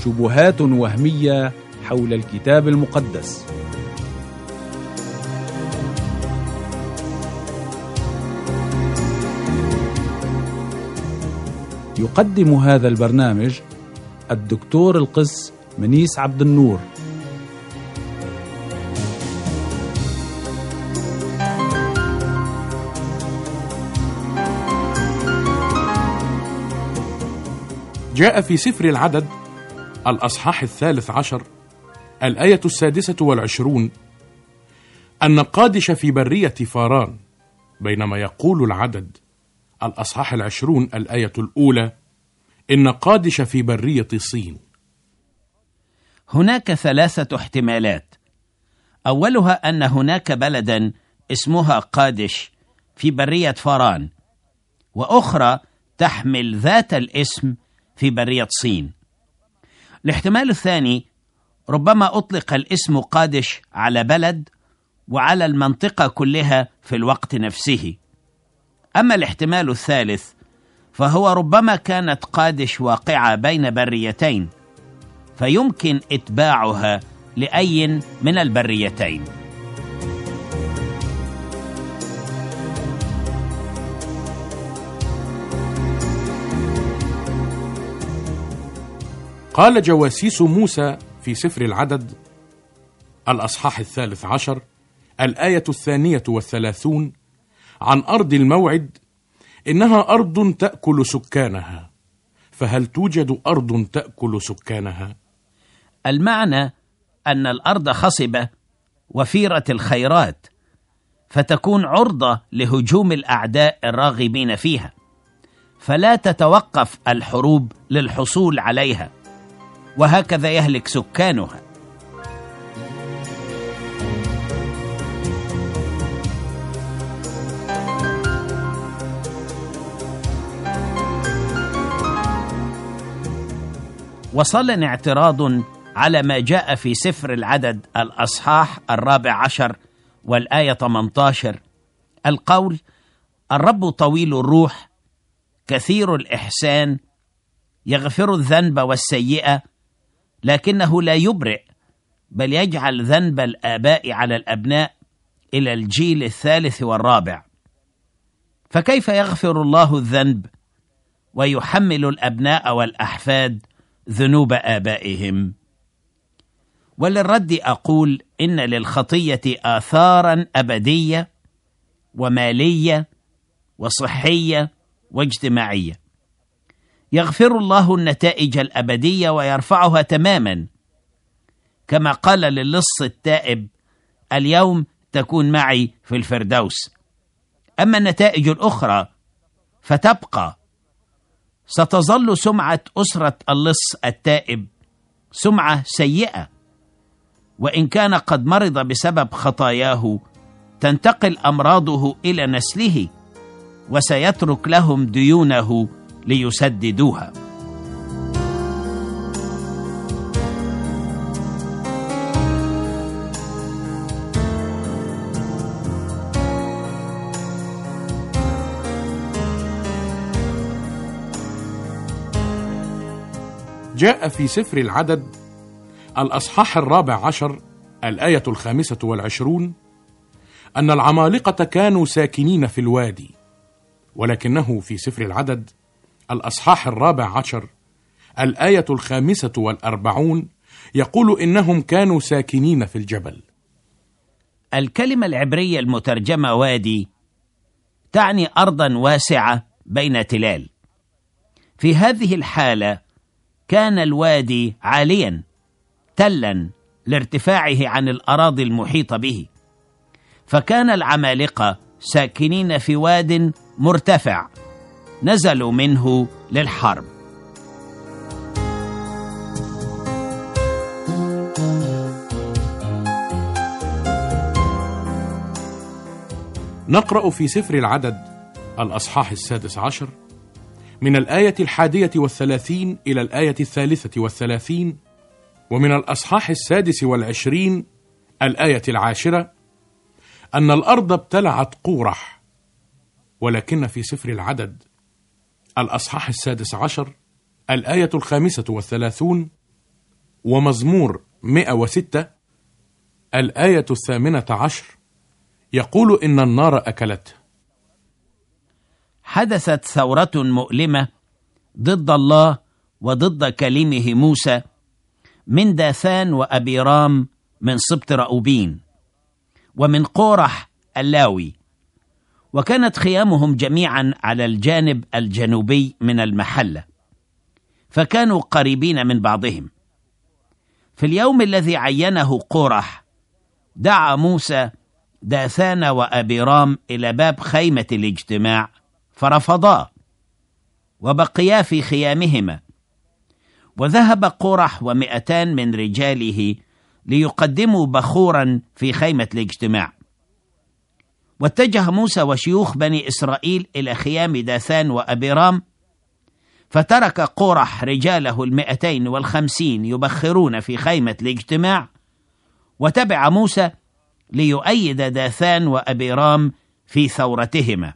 شبهات وهمية حول الكتاب المقدس. يقدم هذا البرنامج الدكتور القس منيس عبد النور. جاء في سفر العدد الأصحاح 13 الآية 26 أن قادش في برية فاران، بينما يقول العدد الأصحاح 20 الآية 1 إن قادش في برية صين. هناك 3 احتمالات. أولها أن هناك بلدا اسمها قادش في برية فاران، وأخرى تحمل ذات الاسم في برية صين. الاحتمال الثاني ربما أطلق الاسم قادش على بلد وعلى المنطقة كلها في الوقت نفسه. أما الاحتمال الثالث فهو ربما كانت قادش واقعة بين بريتين، فيمكن إتباعها لأي من البريتين. قال جواسيس موسى في سفر العدد الأصحاح 13 الآية 32 عن أرض الموعد إنها أرض تأكل سكانها، فهل توجد أرض تأكل سكانها؟ المعنى أن الأرض خصبة وفيرة الخيرات، فتكون عرضة لهجوم الأعداء الراغبين فيها، فلا تتوقف الحروب للحصول عليها، وهكذا يهلك سكانها. وصلنا اعتراض على ما جاء في سفر العدد الأصحاح 14 والآية 18 القول: الرب طويل الروح كثير الإحسان يغفر الذنب والسيئة، لكنه لا يبرئ، بل يجعل ذنب الآباء على الأبناء إلى الجيل 3 و4. فكيف يغفر الله الذنب ويحمل الأبناء والأحفاد ذنوب آبائهم؟ وللرد أقول إن للخطية آثارا أبدية ومالية وصحية واجتماعية. يغفر الله النتائج الأبدية ويرفعها تماما، كما قال للص التائب: اليوم تكون معي في الفردوس. أما النتائج الأخرى فتبقى. ستظل سمعة أسرة اللص التائب سمعة سيئة، وإن كان قد مرض بسبب خطاياه تنتقل أمراضه إلى نسله، وسيترك لهم ديونه ليسددوها. جاء في سفر العدد الأصحاح 14 الآية 25 أن العمالقة كانوا ساكنين في الوادي، ولكنه في سفر العدد الأصحاح 14 الآية 45 يقول إنهم كانوا ساكنين في الجبل. الكلمة العبرية المترجمة وادي تعني أرضا واسعة بين تلال. في هذه الحالة كان الوادي عاليا تلا لارتفاعه عن الأراضي المحيطة به، فكان العمالقة ساكنين في واد مرتفع نزلوا منه للحرب. نقرأ في سفر العدد الأصحاح 16 من الآية 31 إلى الآية 33، ومن الأصحاح 26 الآية 10 أن الأرض ابتلعت قورح. ولكن في سفر العدد الأصحاح 16 الآية 35 ومزمور 106 الآية 18 يقول إن النار أكلته. حدثت ثورة مؤلمة ضد الله وضد كليمه موسى من داثان وأبيرام من سبط رأوبين ومن قورح اللاوي، وكانت خيامهم جميعا على الجانب الجنوبي من المحلة، فكانوا قريبين من بعضهم. في اليوم الذي عينه قورح دعا موسى داثان وأبيرام إلى باب خيمة الاجتماع فرفضا وبقيا في خيامهما. وذهب قورح 200 من رجاله ليقدموا بخورا في خيمة الاجتماع. واتجه موسى وشيوخ بني إسرائيل إلى خيام داثان وأبيرام، فترك قورح رجاله 250 يبخرون في خيمة الاجتماع، وتبع موسى ليؤيد داثان وأبيرام في ثورتهما.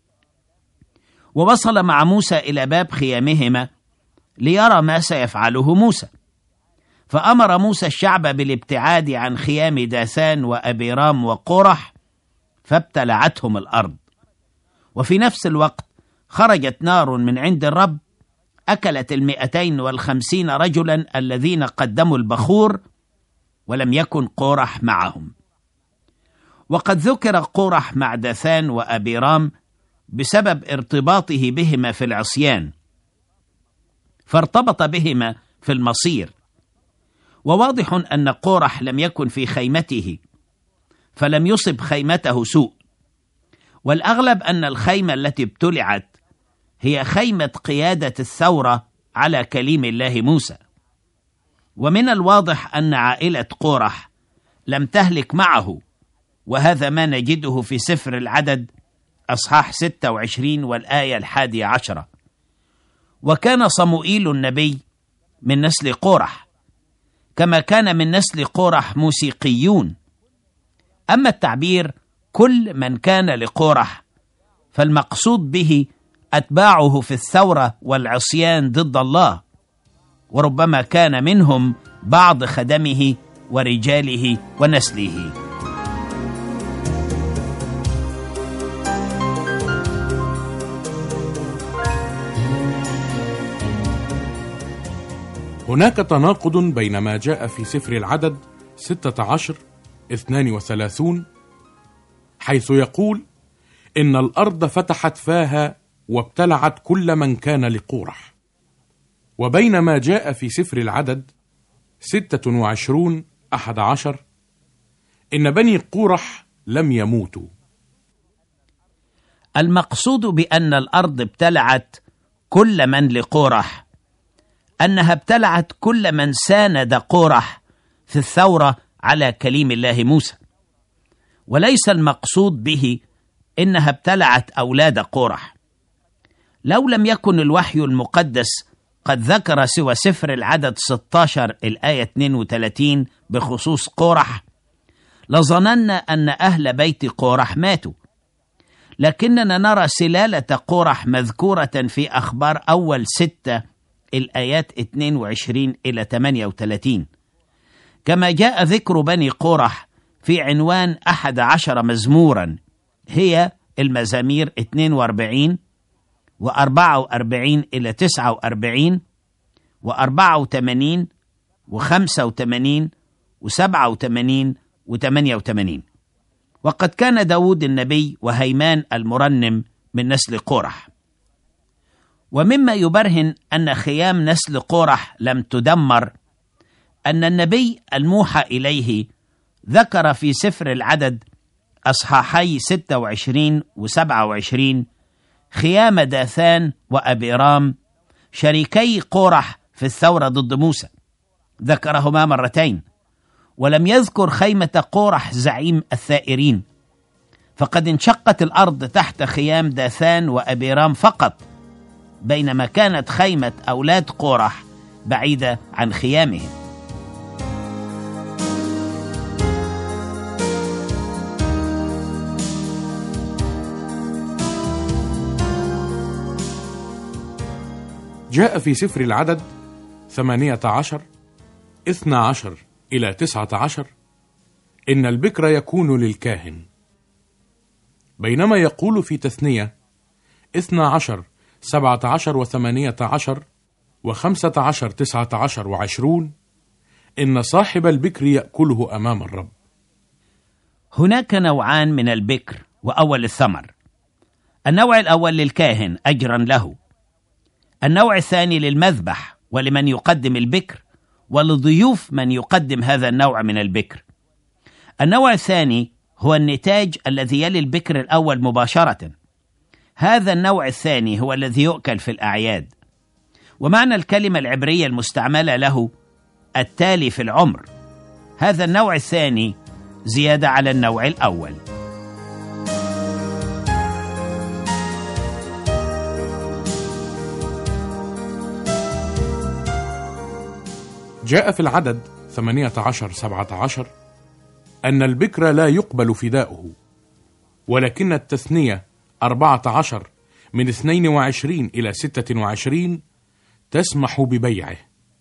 ووصل مع موسى إلى باب خيامهما ليرى ما سيفعله موسى، فأمر موسى الشعب بالابتعاد عن خيام داثان وأبيرام وقورح، فابتلعتهم الأرض. وفي نفس الوقت خرجت نار من عند الرب أكلت 250 رجلا الذين قدموا البخور، ولم يكن قورح معهم. وقد ذكر قورح مع داثان وأبيرام بسبب ارتباطه بهما في العصيان، فارتبط بهما في المصير. وواضح أن قورح لم يكن في خيمته، فلم يصب خيمته سوء، والأغلب أن الخيمة التي ابتلعت هي خيمة قيادة الثورة على كليم الله موسى. ومن الواضح أن عائلة قورح لم تهلك معه، وهذا ما نجده في سفر العدد أصحاح 26 والآية 11. وكان صموئيل النبي من نسل قورح، كما كان من نسل قورح موسيقيون. أما التعبير كل من كان لقورح فالمقصود به أتباعه في الثورة والعصيان ضد الله، وربما كان منهم بعض خدمه ورجاله ونسله. هناك تناقض بين ما جاء في سفر العدد 16:32 حيث يقول إن الأرض فتحت فاها وابتلعت كل من كان لقورح، وبين ما جاء في سفر العدد 26:11 إن بني قورح لم يموتوا. المقصود بأن الأرض ابتلعت كل من لقورح أنها ابتلعت كل من ساند قورح في الثورة على كليم الله موسى، وليس المقصود به إنها ابتلعت أولاد قورح. لو لم يكن الوحي المقدس قد ذكر سوى سفر العدد 16 الآية 32 بخصوص قورح لظننا أن أهل بيت قورح ماتوا، لكننا نرى سلالة قورح مذكورة في أخبار أول 6 الآيات 22 إلى 38، كما جاء ذكر بني قورح في عنوان 11 مزمورا، هي المزامير 42 و44 إلى 49 و84 و85 و87 و88. وقد كان داود النبي وهيمان المرنم من نسل قورح. ومما يبرهن أن خيام نسل قورح لم تدمر أن النبي الموحى إليه ذكر في سفر العدد أصحاحي 26 و27 خيام داثان وأبيرام شريكي قورح في الثورة ضد موسى، ذكرهما مرتين، ولم يذكر خيمة قورح زعيم الثائرين، فقد انشقت الأرض تحت خيام داثان وأبيرام فقط، بينما كانت خيمة أولاد قورح بعيدة عن خيامهم. جاء في سفر العدد 18 12 إلى 19 إن البكر يكون للكاهن، بينما يقول في تثنية 12 17 و18 و15 19 و20 إن صاحب البكر يأكله أمام الرب. هناك نوعان من البكر وأول الثمر. النوع الأول للكاهن أجرا له، النوع الثاني للمذبح ولمن يقدم البكر ولضيوف من يقدم هذا النوع من البكر. النوع الثاني هو النتاج الذي يلي البكر الأول مباشرة. هذا النوع الثاني هو الذي يؤكل في الأعياد، ومعنى الكلمة العبرية المستعملة له التالي في العمر. هذا النوع الثاني زيادة على النوع الأول. جاء في العدد 18-17 أن البكر لا يقبل فداؤه، ولكن التثنية 14 من 22 إلى 26 تسمح ببيعه.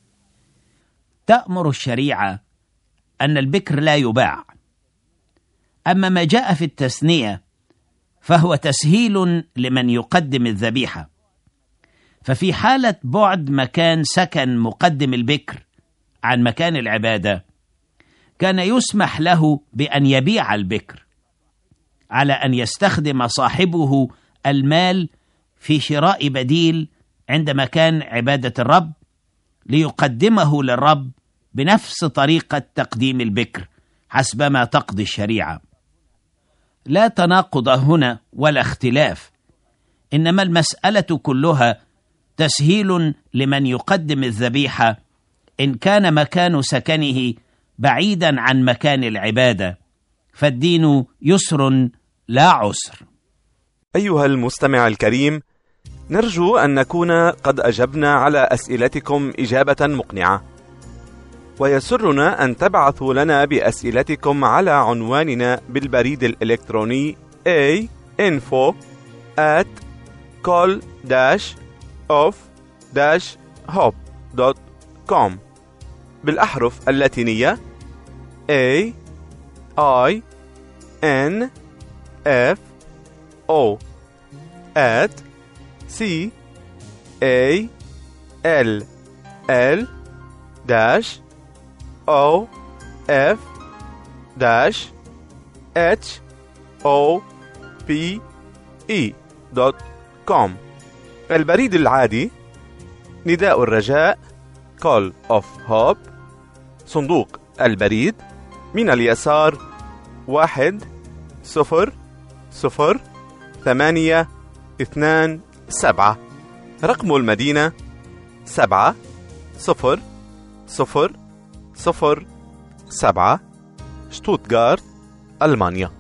تأمر الشريعة أن البكر لا يباع، أما ما جاء في التثنية فهو تسهيل لمن يقدم الذبيحة. ففي حالة بعد مكان سكن مقدم البكر عن مكان العبادة كان يسمح له بأن يبيع البكر، على أن يستخدم صاحبه المال في شراء بديل عند مكان عبادة الرب ليقدمه للرب بنفس طريقة تقديم البكر حسب ما تقضي الشريعة. لا تناقض هنا ولا اختلاف، إنما المسألة كلها تسهيل لمن يقدم الذبيحة إن كان مكان سكنه بعيدا عن مكان العبادة، فالدين يسر لا عسر. أيها المستمع الكريم، نرجو أن نكون قد أجبنا على أسئلتكم إجابة مقنعة، ويسرنا أن تبعثوا لنا بأسئلتكم على عنواننا بالبريد الإلكتروني info@call-of-hope.com بالأحرف اللاتينية CALL-OF@CALL-HOPE.com. البريد العادي: نداء الرجاء Call of Hope، صندوق البريد من اليسار 1002827، رقم المدينة 70007، شتوتغارت، ألمانيا.